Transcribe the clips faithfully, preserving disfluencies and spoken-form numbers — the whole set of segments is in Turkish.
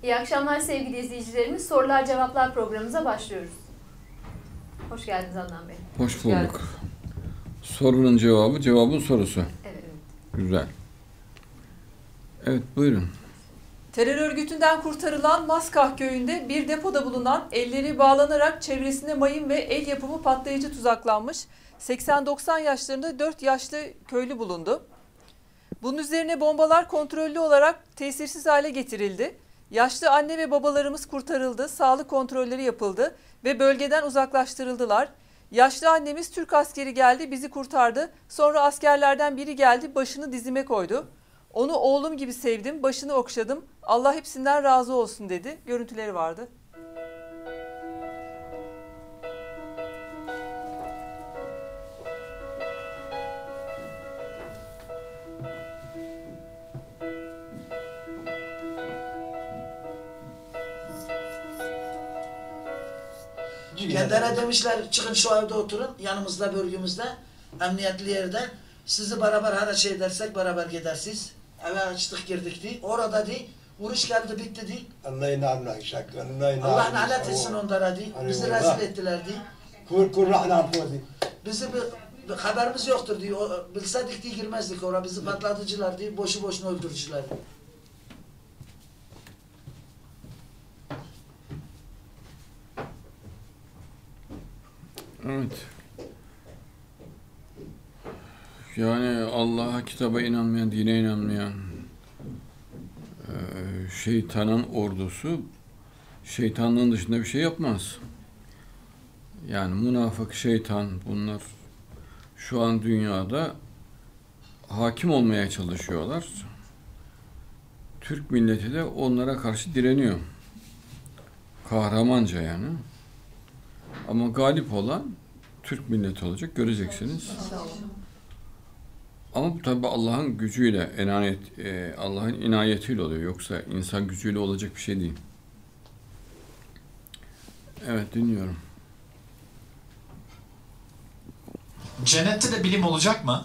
İyi akşamlar sevgili izleyicilerimiz. Sorular Cevaplar programımıza başlıyoruz. Hoş geldiniz Adnan Bey. Hoş bulduk. Sorunun cevabı, cevabın sorusu. Evet. Güzel. Evet, buyurun. Terör örgütünden kurtarılan Maskah köyünde bir depoda bulunan elleri bağlanarak çevresine mayın ve el yapımı patlayıcı tuzaklanmış seksen doksan yaşlarında dört yaşlı köylü bulundu. Bunun üzerine bombalar kontrollü olarak tesirsiz hale getirildi. Yaşlı anne ve babalarımız kurtarıldı, sağlık kontrolleri yapıldı ve bölgeden uzaklaştırıldılar. Yaşlı annemiz Türk askeri geldi, bizi kurtardı. Sonra askerlerden biri geldi, başını dizime koydu. Onu oğlum gibi sevdim, başını okşadım. Allah hepsinden razı olsun dedi. Görüntüleri vardı. Kendine demişler çıkın şu evde oturun yanımızda bölgemizde emniyetli yerde sizi beraber her şey edersek beraber gidersiniz. Eve açtık girdik diye. Orada diye vuruş geldi bitti diye. Allah lanet etsin onlara diye. Bizi rezil ettiler diye. Bizi bir, bir haberimiz yoktur diye. Bilseydik diye girmezdik oraya. Bizi patlatıcılar diye. Boşu boşuna öldürücüler diye. Evet. Yani Allah'a, kitaba inanmayan, dine inanmayan şeytanın ordusu şeytanlığın dışında bir şey yapmaz. Yani münafık, şeytan bunlar şu an dünyada hakim olmaya çalışıyorlar. Türk milleti de onlara karşı direniyor. Kahramanca yani. Ama galip olan Türk milleti olacak, göreceksiniz. Ama bu tabi Allah'ın gücüyle, inayet, e, Allah'ın inayetiyle oluyor. Yoksa insan gücüyle olacak bir şey değil. Evet, dinliyorum. Cennette de bilim olacak mı?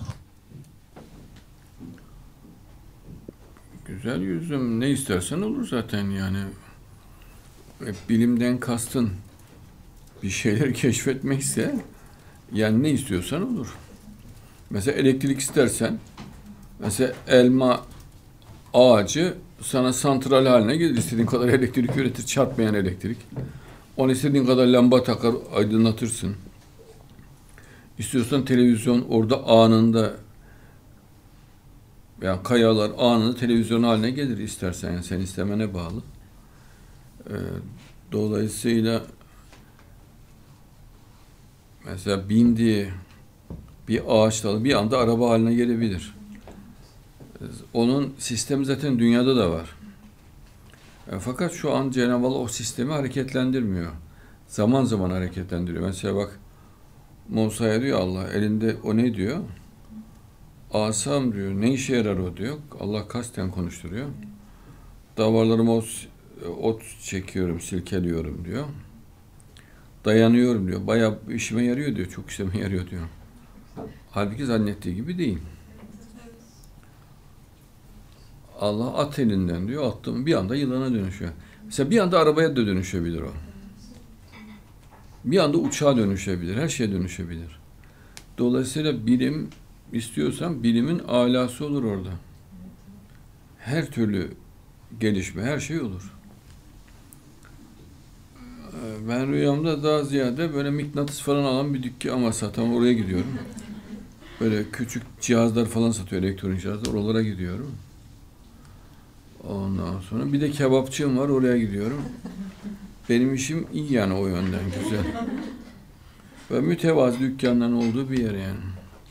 Güzel yüzüm, ne istersen olur zaten yani. E, bilimden kastın bir şeyleri keşfetmekse yani ne istiyorsan olur. Mesela elektrik istersen mesela elma ağacı sana santral haline gelir. İstediğin kadar elektrik üretir, çarpmayan elektrik. Onu istediğin kadar lamba takar, aydınlatırsın. İstiyorsan televizyon orada anında yani kayalar anında televizyon haline gelir istersen. Yani sen istemene bağlı. Ee, dolayısıyla mesela bindiği bir ağaç dalı bir anda araba haline gelebilir. Onun sistemi zaten dünyada da var. E, fakat şu an Cenab-ı Allah o sistemi hareketlendirmiyor. Zaman zaman hareketlendiriyor. Mesela bak Musa'ya diyor Allah elinde o ne diyor? Asam diyor. Ne işe yarar o diyor. Allah kasten konuşturuyor. Davarlarıma ot, ot çekiyorum, silkeliyorum diyor. Dayanıyorum diyor. Bayağı işime yarıyor diyor. Çok işime yarıyor diyor. Halbuki zannettiği gibi değil. Allah at elinden diyor. Attım bir anda yılana dönüşüyor. Mesela bir anda arabaya da dönüşebilir o. Bir anda uçağa dönüşebilir. Her şeye dönüşebilir. Dolayısıyla bilim istiyorsan bilimin alası olur orada. Her türlü gelişme, her şey olur. Ben rüyamda daha ziyade böyle mıknatıs falan alan bir dükkan ama satan oraya gidiyorum. Böyle küçük cihazlar falan satıyor, elektronik cihazlar. Oralara gidiyorum. Ondan sonra bir de kebapçığım var, oraya gidiyorum. Benim işim iyi yani o yönden, güzel. Ve mütevazı dükkanların olduğu bir yer yani.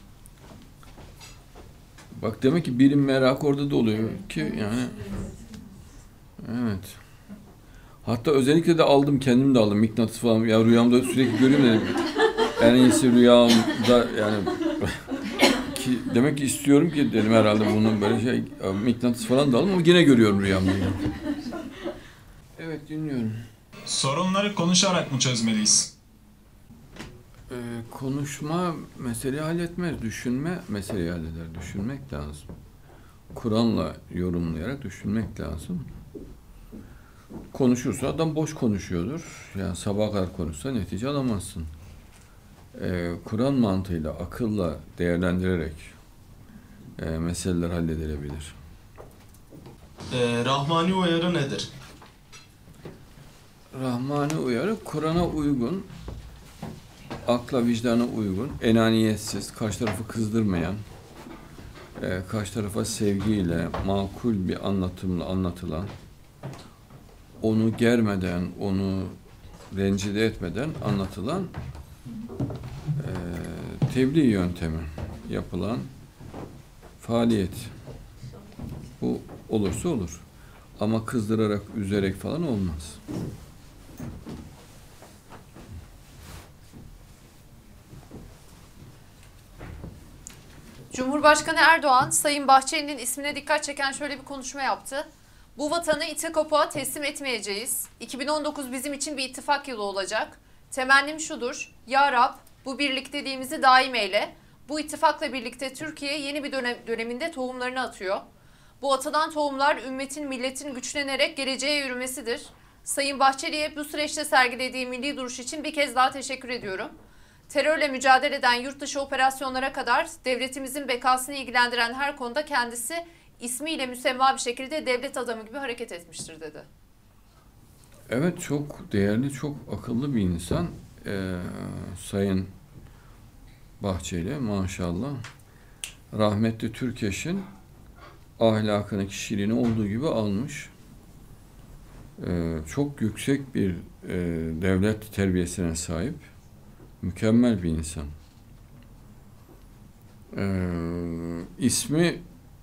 Bak demek ki bilim merakı orada da oluyor ki yani. Evet. Hatta özellikle de aldım, kendim de aldım mıknatıs falan. Ya rüyamda sürekli görüyorum dedim. En iyisi rüyamda yani ki demek ki istiyorum ki dedim herhalde bunun böyle şey mıknatıs falan da aldım ama yine görüyorum rüyamda. Yani. Evet, dinliyorum. Sorunları konuşarak mı çözmeliyiz? Ee, konuşma meseleyi halletmez. Düşünme meseleyi halleder. Düşünmek lazım. Kur'an'la yorumlayarak düşünmek lazım. konuşursa adam boş konuşuyordur. Yani sabaha kadar konuşsa netice alamazsın. Ee, Kur'an mantığıyla, akılla değerlendirerek e, meseleler halledilebilir. Ee, Rahmani uyarı nedir? Rahmani uyarı, Kur'an'a uygun, akla vicdana uygun, enaniyetsiz, karşı tarafı kızdırmayan, e, karşı tarafa sevgiyle, makul bir anlatımla anlatılan, onu germeden, onu rencide etmeden anlatılan e, tebliğ yöntemi yapılan faaliyet. Bu olursa olur. Ama kızdırarak, üzerek falan olmaz. Cumhurbaşkanı Erdoğan, Sayın Bahçeli'nin ismine dikkat çeken şöyle bir konuşma yaptı. Bu vatanı ite kopuğa teslim etmeyeceğiz. iki bin on dokuz bizim için bir ittifak yılı olacak. Temennim şudur, Ya Rab bu birlikteliğimizi daim eyle. Bu ittifakla birlikte Türkiye yeni bir dönem, döneminde tohumlarını atıyor. Bu atılan tohumlar ümmetin, milletin güçlenerek geleceğe yürümesidir. Sayın Bahçeli'ye bu süreçte sergilediği milli duruş için bir kez daha teşekkür ediyorum. Terörle mücadele eden yurt dışı operasyonlara kadar devletimizin bekasını ilgilendiren her konuda kendisi ismiyle müsemma bir şekilde devlet adamı gibi hareket etmiştir dedi. Evet, çok değerli, çok akıllı bir insan. Ee, Sayın Bahçeli maşallah. Rahmetli Türkeş'in ahlakını, kişiliğini olduğu gibi almış. Ee, çok yüksek bir e, devlet terbiyesine sahip. Mükemmel bir insan. Ee, ismi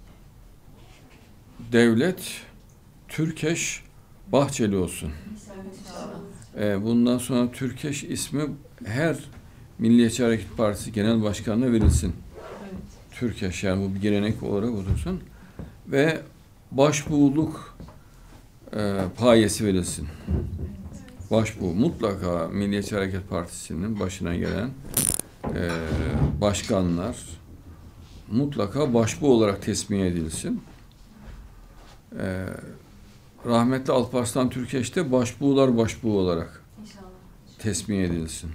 Devlet Türkeş Bahçeli olsun. Ee, bundan sonra Türkeş ismi her Milliyetçi Hareket Partisi Genel Başkanı'na verilsin. Türkeş, yani bu bir gelenek olarak otursun. Ve başbuğluk e, payesi verilsin. Başbuğ, mutlaka Milliyetçi Hareket Partisi'nin başına gelen e, başkanlar mutlaka başbuğ olarak tesmiye edilsin. E, rahmetli Alparslan Türkeş de başbuğlar başbuğ olarak tesmiye edilsin.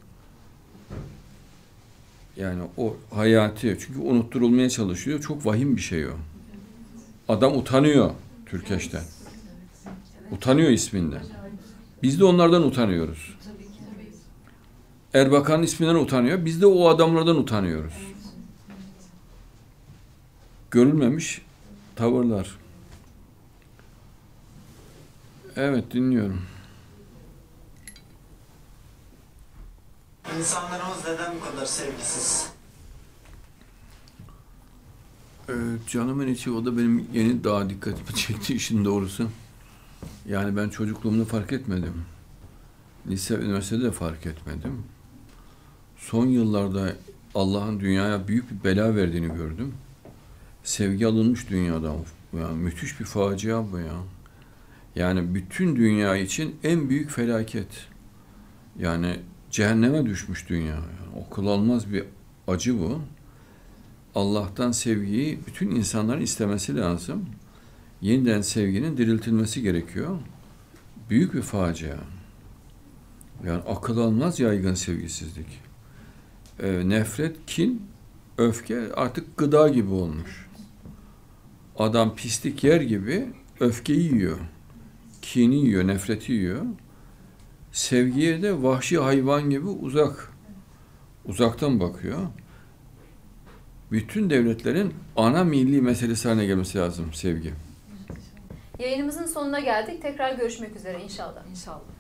Yani o hayati, çünkü unutturulmaya çalışıyor. Çok vahim bir şey o. Adam utanıyor Türkeş'ten. Utanıyor isminden. Biz de onlardan utanıyoruz. Erbakan'ın isminden utanıyor. Biz de o adamlardan utanıyoruz. Görülmemiş tavırlar. Evet, dinliyorum. İnsanlarımız neden bu kadar sevgisiz? Ee, canımın içi, o da benim yeni daha dikkatimi çekti işin doğrusu. Yani ben çocukluğumda fark etmedim. Lise, üniversitede de fark etmedim. Son yıllarda Allah'ın dünyaya büyük bir bela verdiğini gördüm. Sevgi alınmış dünyadan. Yani müthiş bir facia bu ya. Yani bütün dünya için en büyük felaket. Yani cehenneme düşmüş dünya. Yani akıl almaz bir acı bu. Allah'tan sevgiyi bütün insanların istemesi lazım. Yeniden sevginin diriltilmesi gerekiyor. Büyük bir facia. Yani akıl almaz yaygın sevgisizlik. Ee, nefret, kin, öfke artık gıda gibi olmuş. Adam pislik yer gibi öfkeyi yiyor. Kini yiyor, nefreti yiyor. Sevgiye de vahşi hayvan gibi uzak. Uzaktan bakıyor. Bütün devletlerin ana milli meselesi haline gelmesi lazım sevgi. Yayınımızın sonuna geldik. Tekrar görüşmek üzere inşallah. İnşallah.